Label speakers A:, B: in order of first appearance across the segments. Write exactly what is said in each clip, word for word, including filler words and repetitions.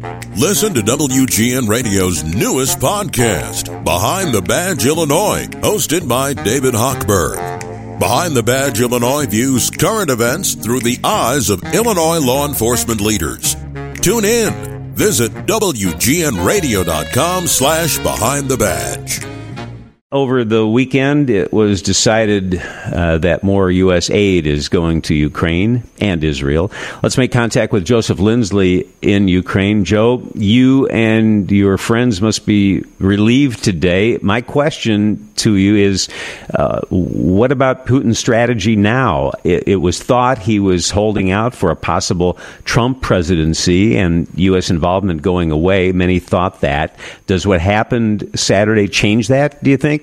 A: Listen to W G N Radio's newest podcast, Behind the Badge Illinois, hosted by David Hochberg. Behind the Badge Illinois views current events through the eyes of Illinois law enforcement leaders. Tune in. Visit W G N radio dot com slash behind the badge.
B: Over the weekend, it was decided uh, that more U S aid is going to Ukraine and Israel. Let's make contact with Joseph Lindsley in Ukraine. Joe, you and your friends must be relieved today. My question to you is, uh, what about Putin's strategy now? It, it was thought he was holding out for a possible Trump presidency and U S involvement going away. Many thought that. Does what happened Saturday change that, do you think?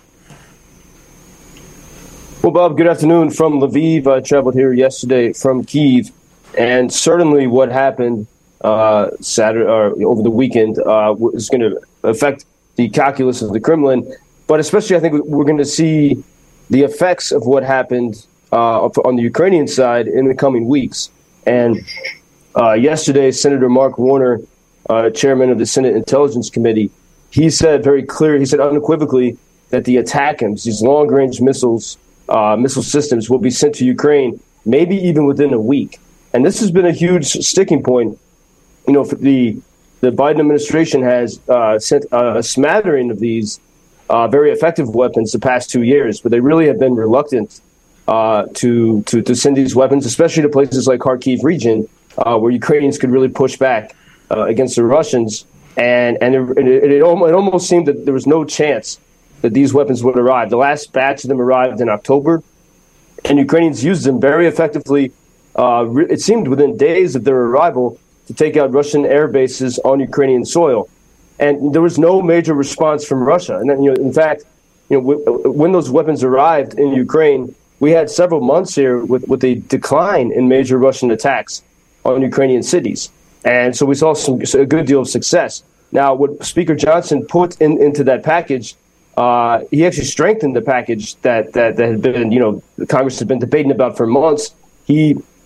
C: Well, Bob, good afternoon from Lviv. I traveled here yesterday from Kyiv, and certainly what happened uh, Saturday or over the weekend uh, is going to affect the calculus of the Kremlin. But especially, I think we're going to see the effects of what happened uh, on the Ukrainian side in the coming weeks. And uh, yesterday, Senator Mark Warner, uh, chairman of the Senate Intelligence Committee, he said very clear, he said unequivocally that the ATACMS, these long-range missiles, Uh, missile systems will be sent to Ukraine, maybe even within a week. And this has been a huge sticking point. You know, for the the Biden administration has uh, sent a smattering of these uh, very effective weapons the past two years, but they really have been reluctant uh, to, to to send these weapons, especially to places like Kharkiv region, uh, where Ukrainians could really push back uh, against the Russians. And and it, it, it, almost, it almost seemed that there was no chance that these weapons would arrive. The last batch of them arrived in October, and Ukrainians used them very effectively. Uh, re- it seemed within days of their arrival to take out Russian air bases on Ukrainian soil, and there was no major response from Russia. And then, you know, in fact, you know, w- when those weapons arrived in Ukraine, we had several months here with, with a decline in major Russian attacks on Ukrainian cities, and so we saw some a good deal of success. Now, what Speaker Johnson put in, into that package. Uh, he actually strengthened the package that, that, that had been, you know, the Congress had been debating about for months. He,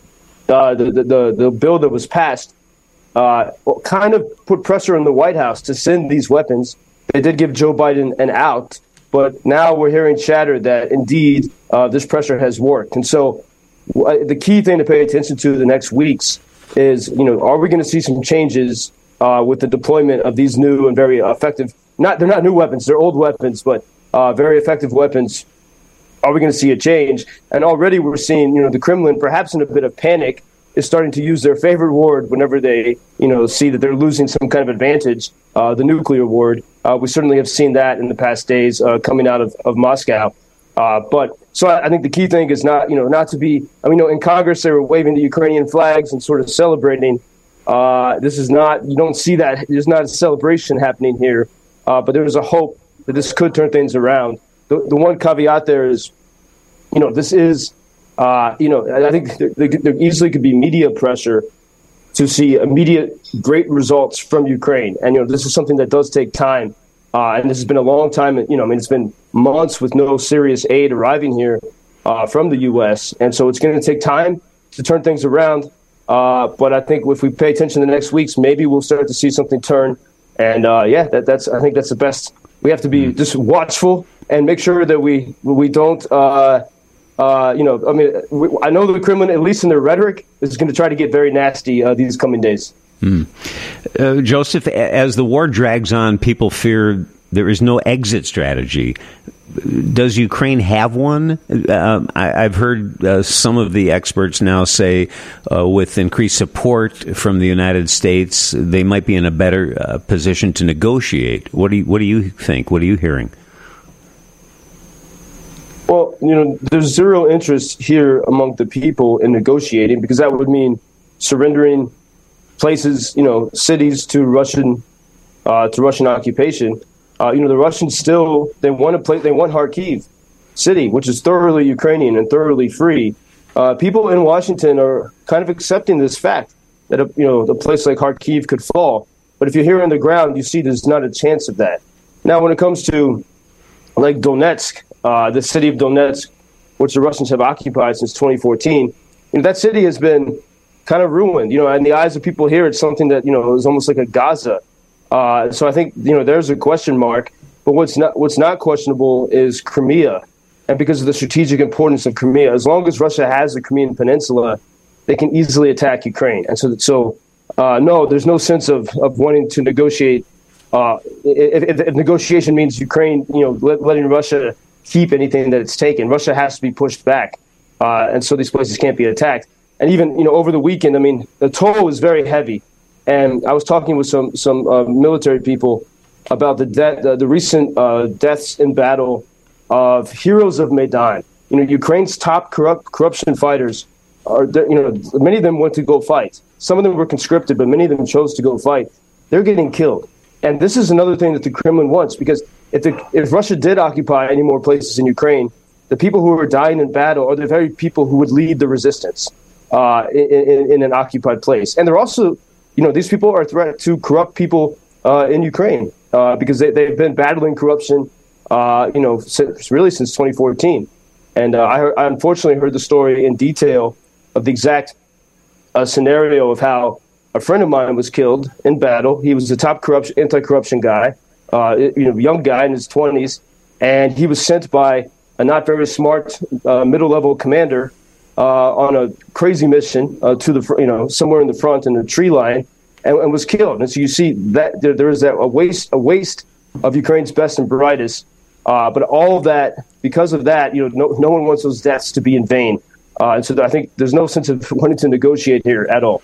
C: uh, the, the, the bill that was passed uh, kind of put pressure on the White House to send these weapons. They did give Joe Biden an out, but now we're hearing chatter that indeed uh, this pressure has worked. And so uh, the key thing to pay attention to the next weeks is, you know, are we going to see some changes uh, with the deployment of these new and very effective Not they're not new weapons; they're old weapons, but uh, very effective weapons. Are we going to see a change? And already we're seeing, you know, the Kremlin, perhaps in a bit of panic, is starting to use their favorite word whenever they, you know, see that they're losing some kind of advantage. Uh, the nuclear word. Uh, we certainly have seen that in the past days uh, coming out of, of Moscow. Uh, but so I, I think the key thing is not, you know, not to be. I mean, you know, in Congress they were waving the Ukrainian flags and sort of celebrating. Uh, this is not. You don't see that. There's not a celebration happening here. Uh, but there is a hope that this could turn things around. The, the one caveat there is, you know, this is, uh, you know, I think there, there easily could be media pressure to see immediate great results from Ukraine. And, you know, this is something that does take time. Uh, and this has been a long time. You know, I mean, it's been months with no serious aid arriving here uh, from the U S. And so it's going to take time to turn things around. Uh, but I think if we pay attention to the next weeks, maybe we'll start to see something turn. And uh, yeah, that, that's I think that's the best. We have to be just watchful and make sure that we we don't, uh, uh, you know, I mean, we, I know the Kremlin, at least in their rhetoric, is going to try to get very nasty uh, these coming days.
B: Mm. Uh, Joseph, as the war drags on, people fear there is no exit strategy. Does Ukraine have one? Um, I, I've heard uh, some of the experts now say uh, with increased support from the United States, they might be in a better uh, position to negotiate. What do you, what do you think? What are you hearing?
C: Well, you know, there's zero interest here among the people in negotiating, because that would mean surrendering places, you know, cities to Russian uh, to Russian occupation. Uh, you know, the Russians still, they want to play, they want Kharkiv city, which is thoroughly Ukrainian and thoroughly free. Uh, people in Washington are kind of accepting this fact that, a, you know, a place like Kharkiv could fall. But if you're here on the ground, you see there's not a chance of that. Now, when it comes to like Donetsk, uh, the city of Donetsk, which the Russians have occupied since twenty fourteen, you know, that city has been kind of ruined. You know, in the eyes of people here, it's something that, you know, is almost like a Gaza. Uh, so I think, you know, there's a question mark. But what's not what's not questionable is Crimea. And because of the strategic importance of Crimea, as long as Russia has the Crimean Peninsula, they can easily attack Ukraine. And so, so uh, no, there's no sense of, of wanting to negotiate. Uh, if, if, if negotiation means Ukraine, you know, let, letting Russia keep anything that it's taken, Russia has to be pushed back. Uh, and so these places can't be attacked. And even, you know, over the weekend, I mean, the toll is very heavy. And I was talking with some some uh, military people about the de- the, the recent uh, deaths in battle of heroes of Maidan. You know, Ukraine's top corrupt corruption fighters are, you know, many of them went to go fight. Some of them were conscripted, but many of them chose to go fight. They're getting killed. And this is another thing that the Kremlin wants, because if the, if Russia did occupy any more places in Ukraine, the people who are dying in battle are the very people who would lead the resistance uh, in, in, in an occupied place. And they're also, you know, these people are a threat to corrupt people uh, in Ukraine uh, because they, they've been battling corruption, uh, you know, since, really since twenty fourteen. And uh, I, heard, I unfortunately heard the story in detail of the exact uh, scenario of how a friend of mine was killed in battle. He was the top corruption, anti-corruption guy, uh, you know, young guy in his twenties, and he was sent by a not very smart uh, middle-level commander uh, on a crazy mission uh, to the, you know, somewhere in the front in the tree line, and, and was killed. And so you see that there, there is that a waste, a waste of Ukraine's best and brightest. Uh, but all of that, because of that, you know, no, no one wants those deaths to be in vain. Uh, and so I think there's no sense of wanting to negotiate here at all.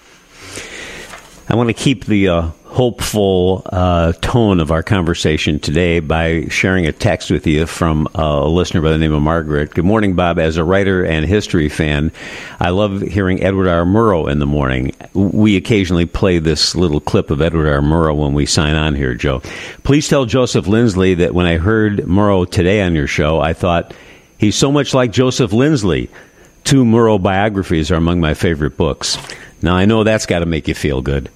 B: I want to keep the uh, hopeful uh, tone of our conversation today by sharing a text with you from uh, a listener by the name of Margaret. Good morning, Bob. As a writer and history fan, I love hearing Edward R. Murrow in the morning. We occasionally play this little clip of Edward R. Murrow when we sign on here, Joe. Please tell Joseph Lindsley that when I heard Murrow today on your show, I thought he's so much like Joseph Lindsley. Two Murrow biographies are among my favorite books. Now, I know that's got to make you feel good.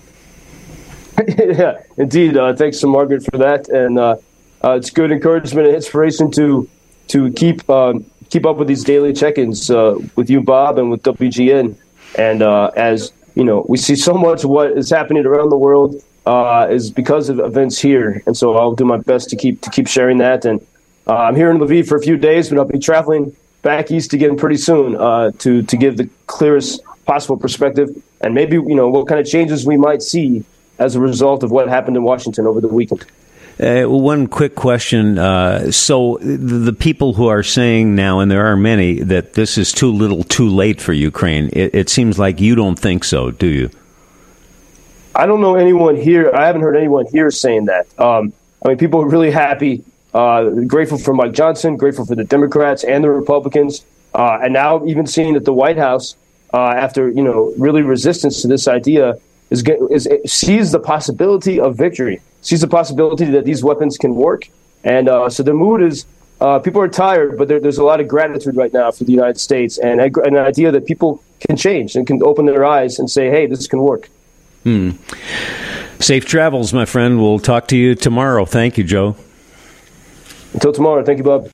C: Yeah, indeed. Uh, thanks to Margaret for that, and uh, uh, it's good encouragement and inspiration to to keep uh, keep up with these daily check-ins uh, with you, Bob, and with W G N. And uh, as you know, we see so much of what is happening around the world uh, is because of events here, and so I'll do my best to keep to keep sharing that. And uh, I'm here in Lviv for a few days, but I'll be traveling back east again pretty soon uh, to to give the clearest possible perspective, and maybe you know what kind of changes we might see as a result of what happened in Washington over the weekend.
B: Uh, one quick question. Uh, so the, the people who are saying now, and there are many, that this is too little too late for Ukraine, it, it seems like you don't think so, do you?
C: I don't know anyone here. I haven't heard anyone here saying that. Um, I mean, people are really happy, uh, grateful for Mike Johnson, grateful for the Democrats and the Republicans, uh, and now even seeing that the White House, uh, after, you know, really resistance to this idea, Is, is sees the possibility of victory, sees the possibility that these weapons can work. And uh, so the mood is, uh, people are tired, but there, there's a lot of gratitude right now for the United States and an idea that people can change and can open their eyes and say, hey, this can work.
B: Hmm. Safe travels, my friend. We'll talk to you tomorrow. Thank you, Joe.
C: Until tomorrow. Thank you, Bob.